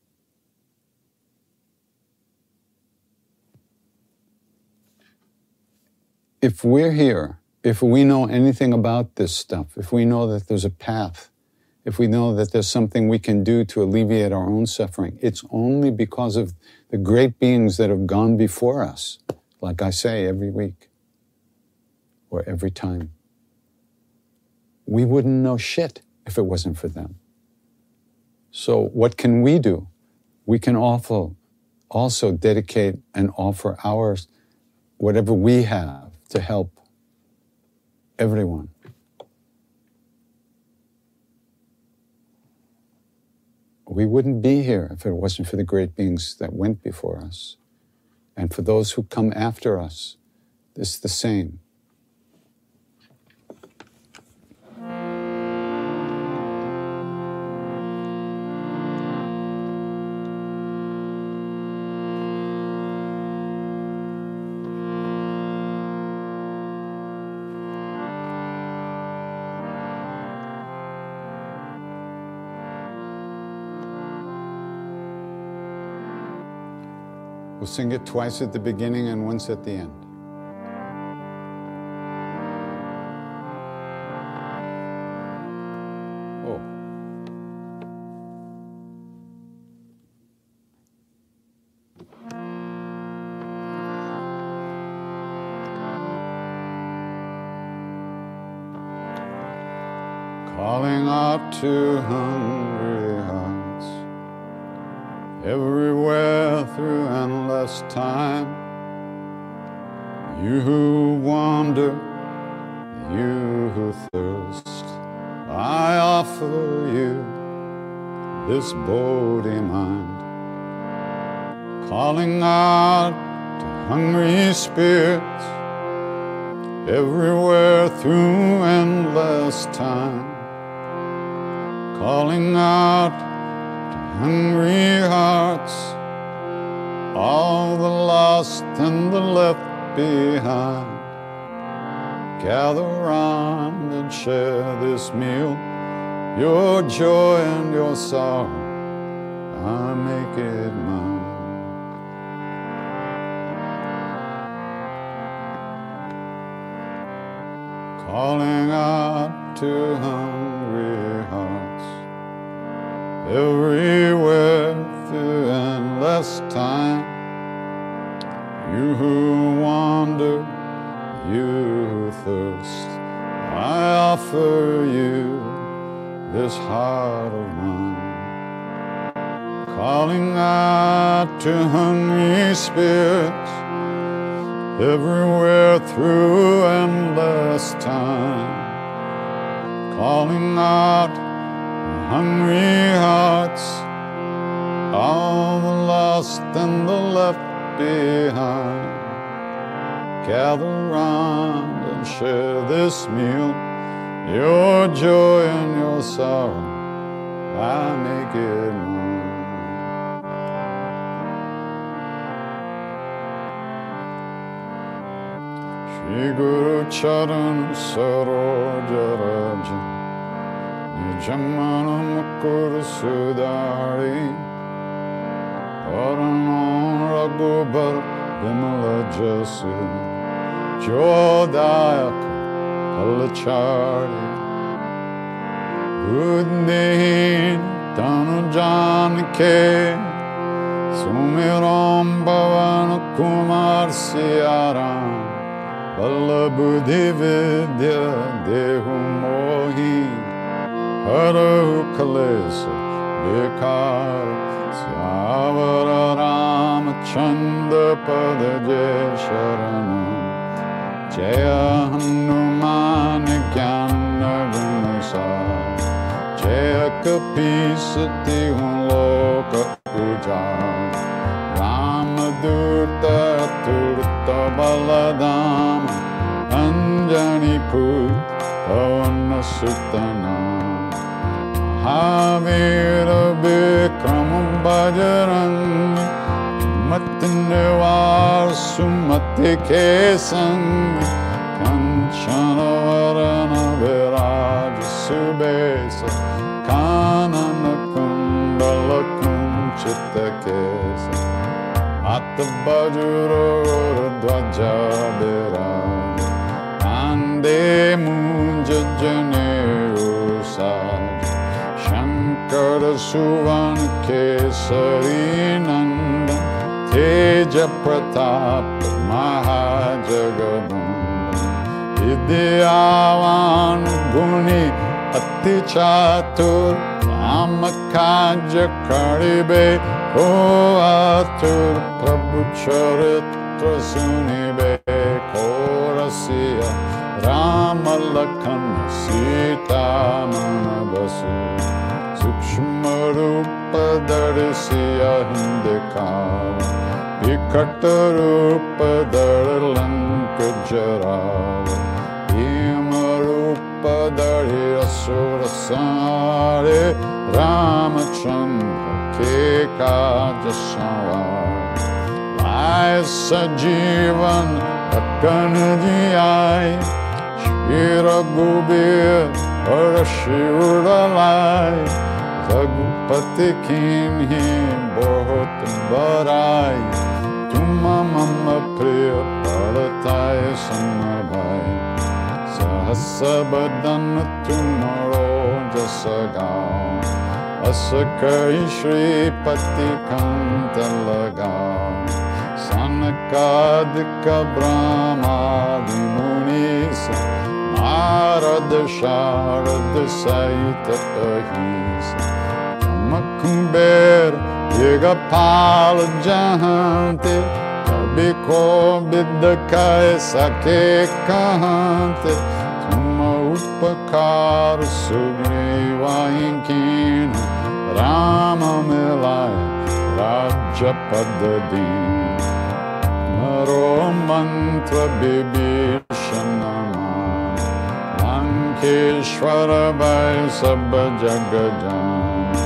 If we're here, if we know anything about this stuff, if we know that there's a path if we know that there's something we can do to alleviate our own suffering, it's only because of the great beings that have gone before us, like I say every week or every time. We wouldn't know shit if it wasn't for them. So what can we do? We can also, also dedicate and offer ours, whatever we have, to help everyone. We wouldn't be here if it wasn't for the great beings that went before us. And for those who come after us, it's the same. We'll sing it twice at the beginning and once at the end. Oh. Calling out to hungry hearts, everywhere through endless time. You who wander, you who thirst, I offer you this body mind. Calling out to hungry spirits, everywhere through endless time. Calling out hungry hearts, all the lost and the left behind. Gather round and share this meal, your joy and your sorrow, I make it mine. Calling out to hungry hearts, everywhere through endless time. You who wander, you who thirst, I offer you this heart of mine. Calling out to hungry spirits, everywhere through endless time. Calling out hungry hearts, all the lost and the left behind. Gather round and share this meal, your joy and your sorrow, I make it mine. Shri Guru Charan Saroja Rajan Nijamana Mukur Sudari Paranon Raghubar Vimala Jasu Jodayak Palachari Buddhin Tanu Janike Sumiram Bhavan Kumar Siaram Vallabhuddhi Vidya Dehu Mohi Harahu Kalesa Bekar Syavara Ramachandra Pada Jaya Sharanam Jaya Hanuman Gyana Gunasar Jaya Kapisati Loka Ujjar Ramadurta Turta Baladama Anjani Put Pavana Sutanam Havira Bikramam Bhajarangi Matnivar Sumati Kesangi Kanchana Varana Viraja Subesa Kanana Kundala Kunchita Kesa Atabhajuro Dvaja Viraja Ande Munja Jane Usaj सुवन केसरी नंदन तेज प्रताप महाजगबंदन विद्यावान गुणी अति चातुर राम काज करिबे हो आतुर प्रभु चरित्र सुनिबे को रसिया राम लखन सीता मन बसु सूक्ष्म रूप दर्शिया हिंदिकाव विकट रूप दर लंक जराव भीम रूप दरि असुर संहारे रामचंद्र के काज संवार लाए सजीवन अकन जियाए श्री रघुबीर और शिवर लाए रघुपति कीन्ही बहुत बड़ाई तुम मम प्रिय पड़ताय समभाई सहस बदन तुमरो जस गाओ अस कई श्रीपति कंठ लगाओ सनकादिक ब्रह्मादि मुनीस नारद शारद सहित अहीस कुंबेर दिगपाल जहांते कभी को बिद कैसा के कहते तुम उपकार सुग्रीवाई कीन राम मिलाए राज्य पद दीन नरो मंत्र विभीषण मान लंकेश्वर भय सब जग जान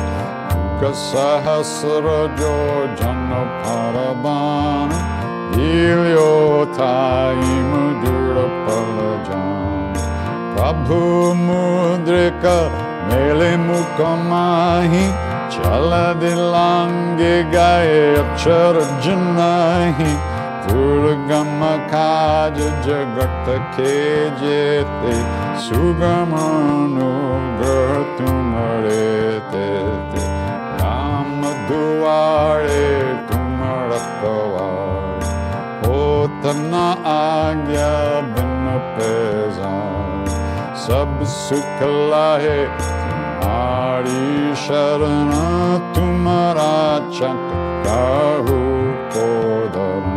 सहस्र जो जन परबान दिव्यो थाई मुजुड़ पल जान प्रभु मुद्रिक मेले मुख माही चल दिलांगे गाये अक्षर जनाही दुर्गम काज जगत के जेते सुगम अनुग्रह तुम्हारे तेते राम दुआरे तुम रखवार होत न आज्ञा बिन पैजार सब सुख लाहे तुम्हारी शरण तुम्हारा चक काहू को धर्म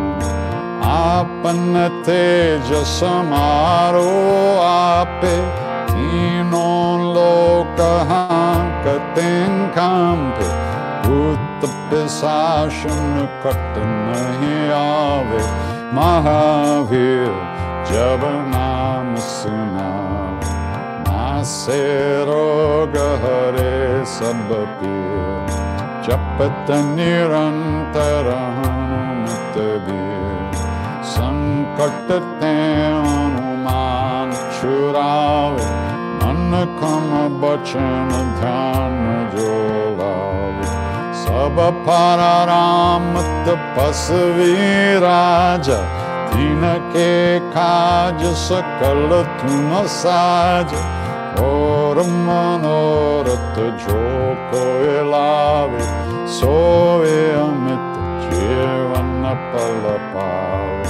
आपन तेज समारो आपे तीनों लोक हांकते कांपे भूत पिशाच निकट नहीं आवे महावीर जब नाम सुनावे नासे रोग हरे सब पीर जपत निरंतर हनुमत वीर संकट ते हनुमान छुड़ावे मन कम बचन ध्यान जो लावे सब पर राम तपस्वी राजा तिनके काज सकल तुम साज और मनोरथ जो कोई लावे सोए अमित जीवन पल पावे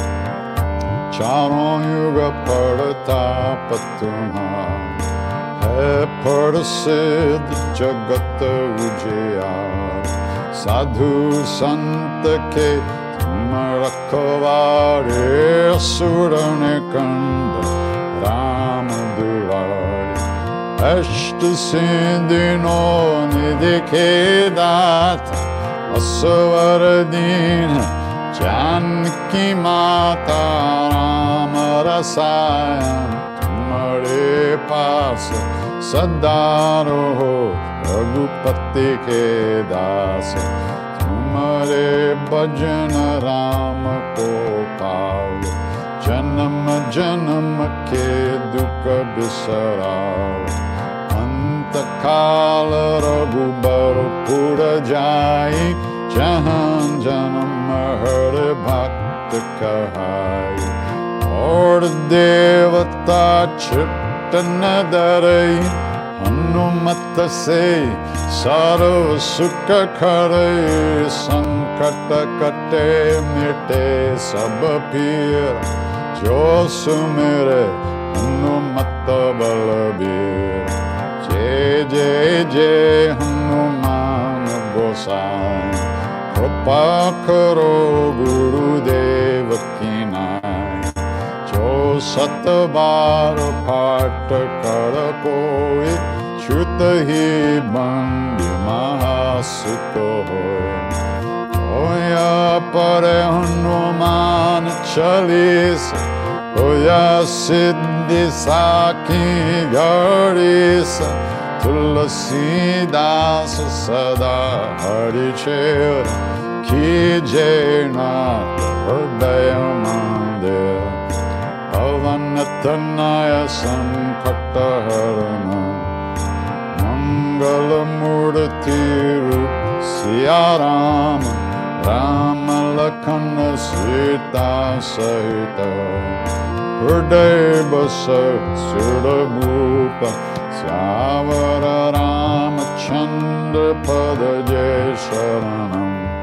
चारों युग प्रताप तुम्हारा है प्रसिद्ध जगत उजियार साधु संत के तुम रखवारे असुर निकंद राम दुलारे अष्ट सिद्धिनो निधि के दाता असवर दीन जानकी माता राम रसायन तुम्हारे पास सदा रहो रघुपति के दास तुम्हारे भजन राम को पाओ जन्म जन्म के दुख बिसराओ अंत काल रघुबर पुर जाई जहाँ जन्म हर भक्त कहाई और देवता छिट न डरई हनुमत से सर्व सुख करे, संकट कटे मिटे सब पीर, जो सुमिरे हनुमत बलबीर। जय जय जय हनुमान गोसाई, कृपा करो गुरुदेव की नाई। जो सत बार पाठ कर कोई, छूत ही बंदी महासुख होय। होया पर हनुमान चालीसा, होया सिद्धि साखी गणेशा। तुलसीदास सदा हरिचेर, कीजे नाथ हृदय मंदिर। पवन तनय संकट हरण, मंगल मूर्ति रूप सिया राम। राम लखन सीता सहित, हृदय बसै सुरभूप। श्यावर रामचंद्र पद जय शरणम।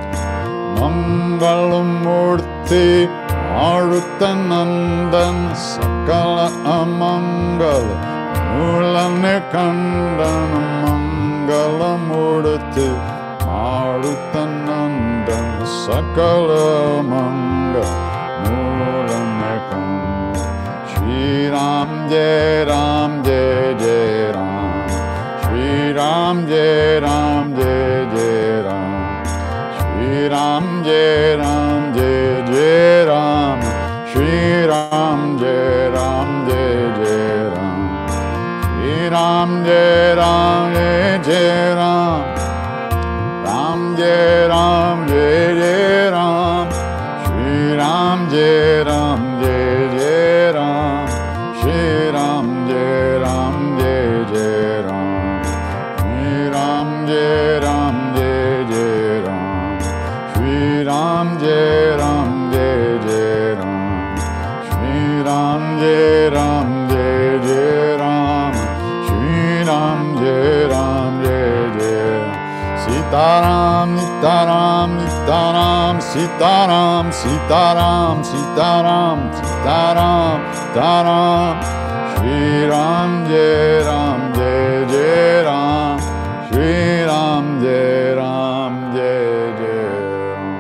मंगल मूर्ति मारुत नंदन, सकल अमंगल मूल निकंदन। मंगल मूर्ति मारुत नंदन, सकल मंगल मूल निकंदन। श्री राम जय राम जय जय राम, श्री राम जय राम जय जय राम। श्री राम जय राम जय जय राम, श्री राम जय राम जय जय राम। श्री राम जय राम जय जय राम, राम जय राम जय जय राम। श्री राम जय राम जय जय राम, श्री राम जय राम जय जय राम। श्री राम जय राम जय जय राम, श्री राम जय राम जय जय राम। श्री राम जय राम जय जय राम, श्री राम जय राम जय जय। सीताराम सीताराम सीताराम सीताराम सीताराम सीताराम सीताराम सीताराम। श्री राम जय राम जय जय राम, श्री राम जय राम जय जय Ram.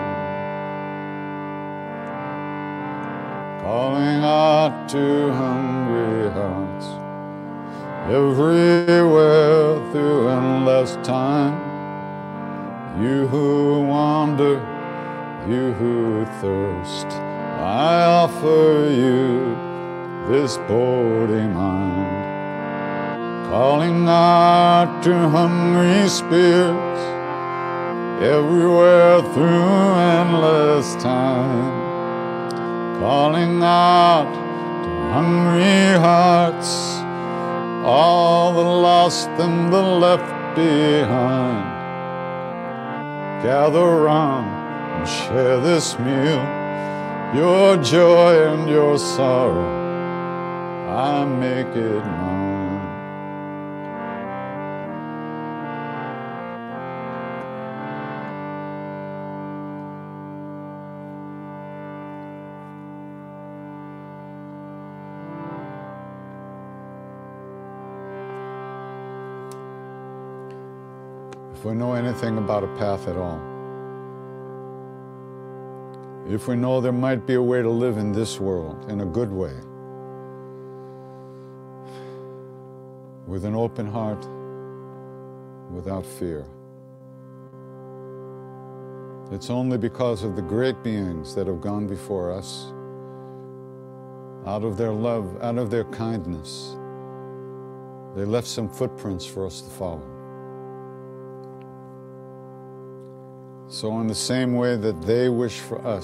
Calling out to hungry hearts everywhere through endless time. You who wander, you who thirst, I offer you this body mind. Calling out to hungry spirits everywhere through endless time. Calling out to hungry hearts, all the lost and the left behind. Gather round and share this meal, your joy and your sorrow, I make it mine. If we know anything about a path at all, if we know there might be a way to live in this world in a good way, with an open heart, without fear, it's only because of the great beings that have gone before us, out of their love, out of their kindness, they left some footprints for us to follow. So in the same way that they wish for us,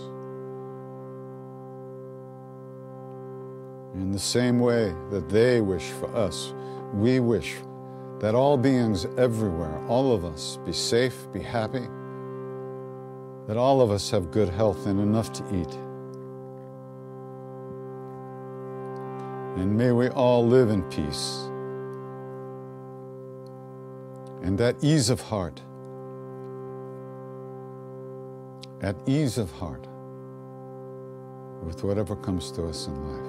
in the same way that they wish for us, we wish that all beings everywhere, all of us, be safe, be happy, that all of us have good health and enough to eat. And may we all live in peace. And that ease of heart, at ease of heart with whatever comes to us in life.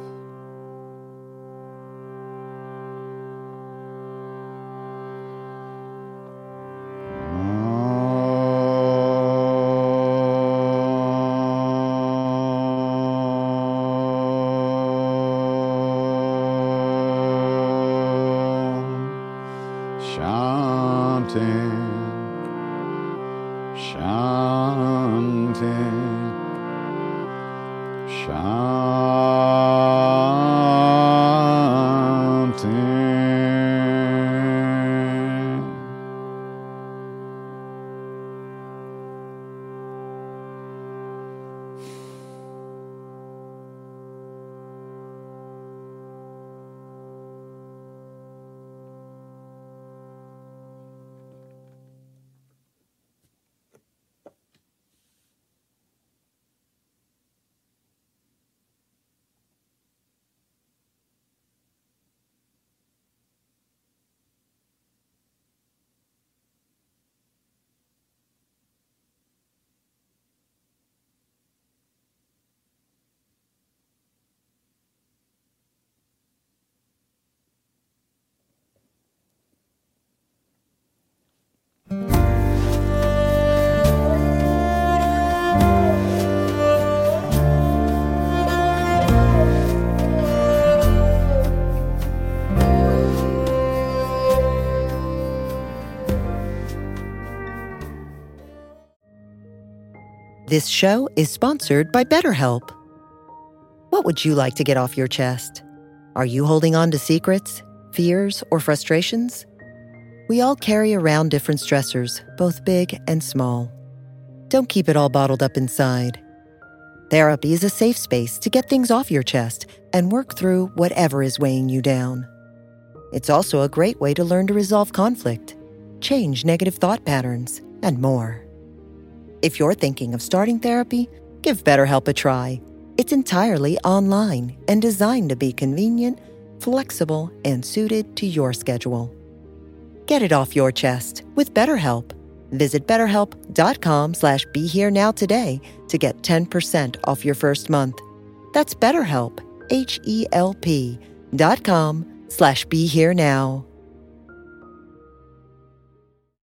Shanti, Shanti, Shanti. This show is sponsored by BetterHelp. What would you like to get off your chest? Are you holding on to secrets, fears, or frustrations? We all carry around different stressors, both big and small. Don't keep it all bottled up inside. Therapy is a safe space to get things off your chest and work through whatever is weighing you down. It's also a great way to learn to resolve conflict, change negative thought patterns, and more. If you're thinking of starting therapy, give BetterHelp a try. It's entirely online and designed to be convenient, flexible, and suited to your schedule. Get it off your chest with BetterHelp. Visit betterhelp.com slash be here now today to get ten percent off your first month. That's BetterHelp, H E L P dot com slash be here now.